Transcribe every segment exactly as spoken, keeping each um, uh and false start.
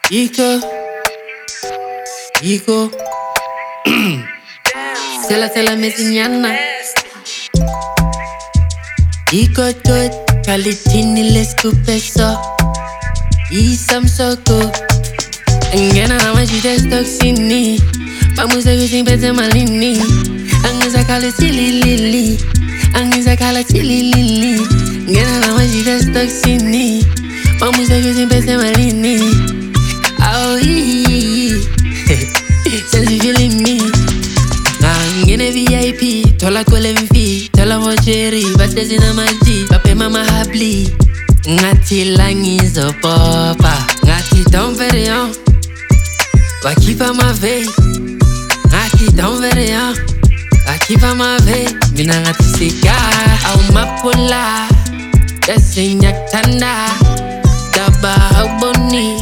Iko, Iko. Sela sela mesinyana. Iko tot kalitini leskupeso. Isam soko. Ngena na majide stoksini. Pamusa kuting pete malini. Angiza kala tili lili. Angiza kala tili lili. Ngena na majide stoksini. Pamusa kuting pete malini. Oh, yeah. Since you feeling me, I'm gonna V I P. Tola kwele vifi, tola mocheri. Batezi na maji, pape mama habli. Ngati langizo popa, ngati don verion. Wakipa ma vey, ngati don verion. Wakipa ma vey, mina ngati sika. Au mapula, desinyak tanda. Daba boni.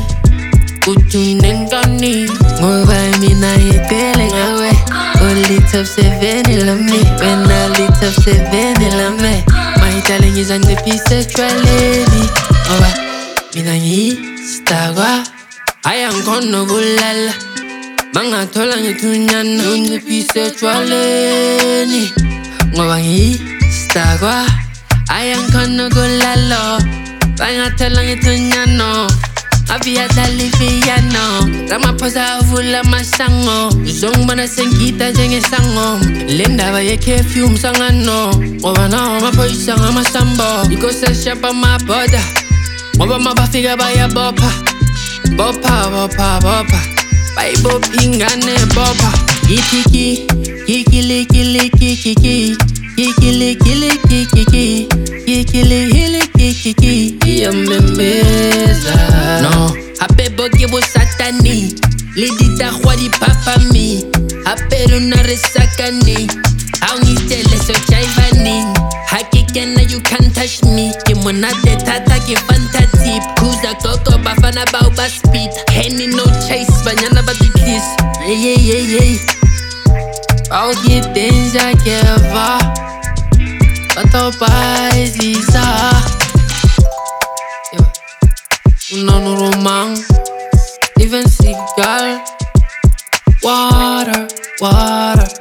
Kutunengani ngoba mina yetele ngawe Only top seven ilame When I lit up seven ilame My darling is on the bisexual lady Ngoba mina yi stagwa Ayang kono gulala Mga tola ngitunyana On the bisexual lady Ngoba yi stagwa Ayang kono gulala Mga tola ngitunyana Avia dali piano Ramaphosa avula masango Zongbana senkita jenge sango Linda ba ye perfume sangano Ngoba na maphoyisa ngamasambo Iko seshapa maboda Ngoba mabafika baya bopa Bopa bopa bopa Bayibopi ngane bopa Kikiki Kikili kili kikiki Kikili kili kikiki Kikili hili kikiki Yamembeza No Hape boke bo satani Lidita khwadi papa mi Hape luna resakani Haungi tele so chaivani Hakikena you can't touch me Kimona de tata ki fanta tip Kuza koko bafana bao ba speed Henny no chase Banyana ba di kiss Yeah yeah yeah yeah Bao ki danger keva Bato pa ezisa Unano romang Even cigar Water, water